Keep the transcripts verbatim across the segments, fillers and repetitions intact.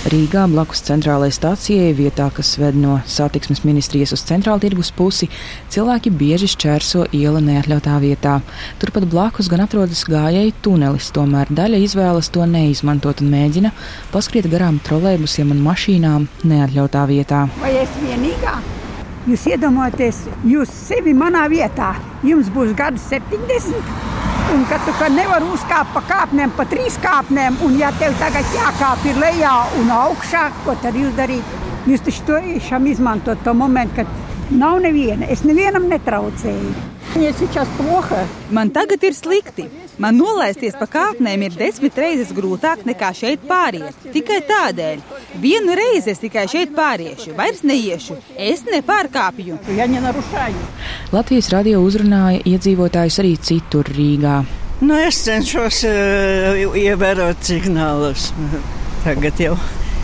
Rīgā blakus centrālajai stacijai, vietā, kas ved no satiksmes ministrijas uz centrāla tirgus pusi, cilvēki bieži šķērso ielu neatļautā vietā. Turpat blakus gan atrodas gājēju tunelis, tomēr daļa izvēlas to neizmantot un mēģina paskriet garām trolejbusiem un mašīnām neatļautā vietā. Vai es vienīgā? Jūs iedomājaties, jūs sevi manā vietā, jums būs gadu septiņdesmit. Un kad tu ka nevar uzkāpt pa kāpnēm, pa trīs kāpnēm, un ja tev tagad jākāp ir lejā un augšā, ko tad jūs darīt? Jūs taču to tiešām izmantot to momentu, kad nav neviena, es nevienam netraucēju. Man tagad ir slikti. Man nolaisties pa kāpnēm ir desmit reizes grūtāk nekā šeit pāriet. Tikai tādēļ. Vienu reizi es tikai šeit pāriešu, vairs neiešu. Es nepārkāpju. Latvijas radio uzrunāja iedzīvotājus arī citur Rīgā. Nu, es cenšos uh, ievērot signālus. Tagad jau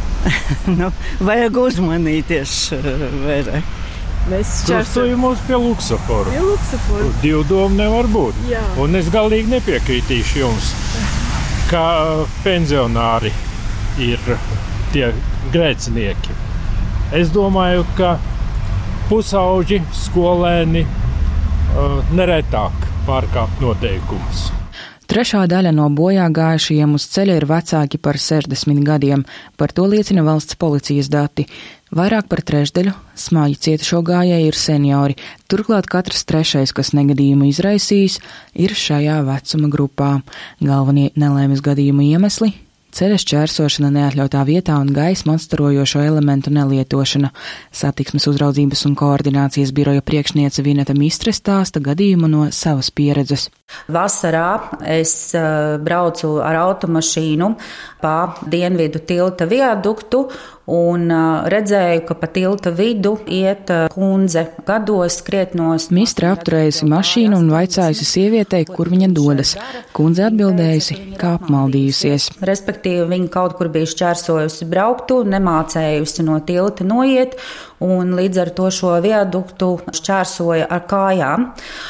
nu, vajag uzmanīties uh, vairāk. Mēs šķērsojumos pie Luksaforu. Pie Luksaforu. Divu domu nevar būt. Jā. Un es galīgi nepiekritīšu jums, ka pensionāri ir tie grēcinieki. Es domāju, ka pusauģi, skolēni uh, neretāk pārkāpt noteikumus. Trešā daļa no bojā gājušajiem uz ceļa ir vecāki par sešdesmit gadiem. Par to liecina valsts policijas dati. Vairāk par trešdaļu smagi cietušo gājēju ir seniori. Turklāt katrs trešais, kas negadījumu izraisījis, ir šajā vecuma grupā. Galvenie nelaimes gadījumu iemesli – ceļa šķērsošana neatļautā vietā un gaismu atstarojošo elementu nelietošana. Satiksmes uzraudzības un koordinācijas biroja priekšniece Vineta Mistre stāsta gadījumu no savas pieredzes. Vasarā es braucu ar automašīnu pa Dienvidu tilta viaduktu un redzēju, ka pa tilta vidu iet kundze gados krietnos. Mistre apturējusi mašīnu un vaicājusi sievietei, kur viņa dodas. Kundze atbildējusi, kā apmaldījusies. Respektīvi, viņa kaut kur bija šķērsojusi brauktu, nemācējusi no tilta noiet un līdz ar to šo viaduktu šķērsoja ar kājām.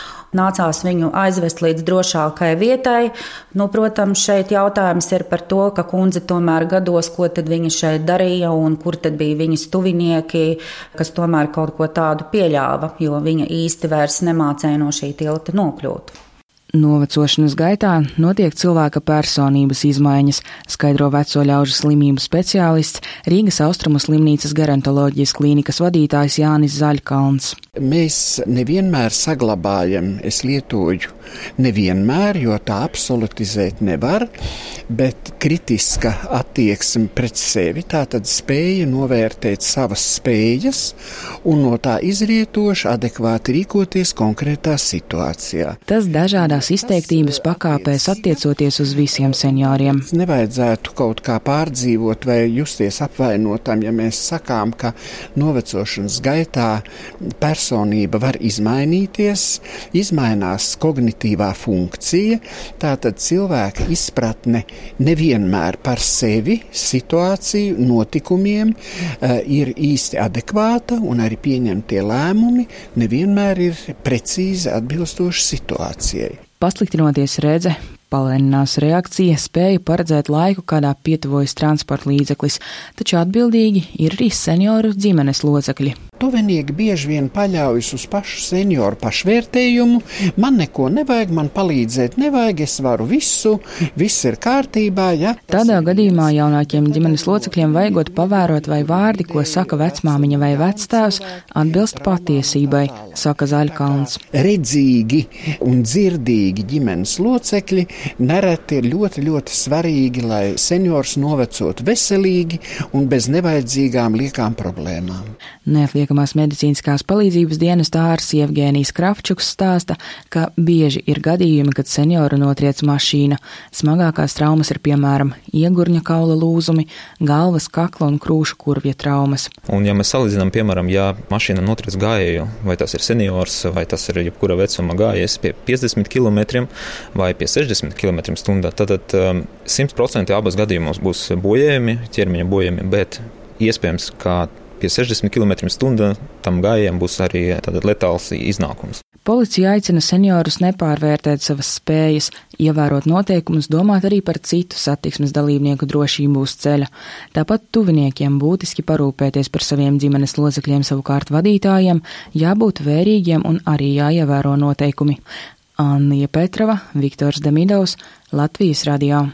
Nācās viņu aizvest līdz drošākai vietai. Nu, protams, šeit jautājums ir par to, ka kundze tomēr gados, ko tad viņa šeit darīja un kur tad bija viņas tuvinieki, kas tomēr kaut ko tādu pieļāva, jo viņa īsti vairs nemācēja no šī tilta nokļūt. Novecošanas gaitā notiek cilvēka personības izmaiņas, skaidro veco ļaužu slimību speciālists, Rīgas Austrumu slimnīcas gerontoloģijas klīnikas vadītājs Jānis Zaļkalns. Mēs nevienmēr saglabājam, es lietoju nevienmēr, jo tā absolutizēt nevar, bet kritiska attieksme pret sevi, tātad spēja novērtēt savas spējas un no tā izrietoši adekvāti rīkoties konkrētā situācijā. Tas dažādās izteiktības pakāpēs attiecoties uz visiem senioriem. Nevajadzētu kaut kā pārdzīvot vai justies apvainotam, ja mēs sakām, ka novecošanas gaitā personība var izmainīties, izmainās kognitīvā funkcija, tātad cilvēka izpratne nevienmēr par sevi, situāciju, notikumiem ir īsti adekvāta un arī pieņemtie lēmumi nevienmēr ir precīzi atbilstoši situācijai. Pasliktinoties redze, palēninās reakcija, spēja paredzēt laiku, kādā pietuvojas transporta līdzeklis, taču atbildīgi ir arī senioru ģimenes locekļi. Tuvinieki bieži vien paļaujas uz pašu senioru pašvērtējumu. Man neko nevajag, man palīdzēt nevajag, es varu visu, viss ir kārtībā. Ja? Tādā gadījumā jaunākiem ģimenes locekļiem vajagot pavērot, vai vārdi, ko saka vecmāmiņa vai vectēvs, atbilst patiesībai, saka Zaļkalns. Redzīgi un dzirdīgi ģimenes locekļi nereti ir ļoti, ļoti svarīgi, lai seniors novecotu veselīgi un bez nevajadzīgām liekām problēmām. Neatliekamās medicīniskās palīdzības dienesta ārsts Jevgēnijs Kravčuks stāsta, ka bieži ir gadījumi, kad senioru notriec mašīna. Smagākās traumas ir piemēram iegurņa kaula lūzumi, galvas, kakla un krūšu kurvja traumas. Un ja mēs salīdzinām, piemēram, ja mašīna notriec gājēju, vai tas ir seniors, vai tas ir jebkura vecuma gājējs pie piecdesmit kilometriem vai pie sešdesmit kilometriem stundā, tad simt procenti abas gadījumos būs bojējumi, ķermeņa bojējumi, bet iespējams, ka pie sešdesmit kilometriem stundā tam gājējiem būs arī letāls iznākums. Policija aicina seniorus nepārvērtēt savas spējas, ievērot noteikumus, domāt arī par citu satiksmes dalībnieku drošību uz ceļa. Tāpat tuviniekiem būtiski parūpēties par saviem ģimenes locekļiem, savukārt vadītājiem jābūt vērīgiem un arī jāievēro noteikumi. Annija Petrava, Viktors Demidovs, Latvijas radio.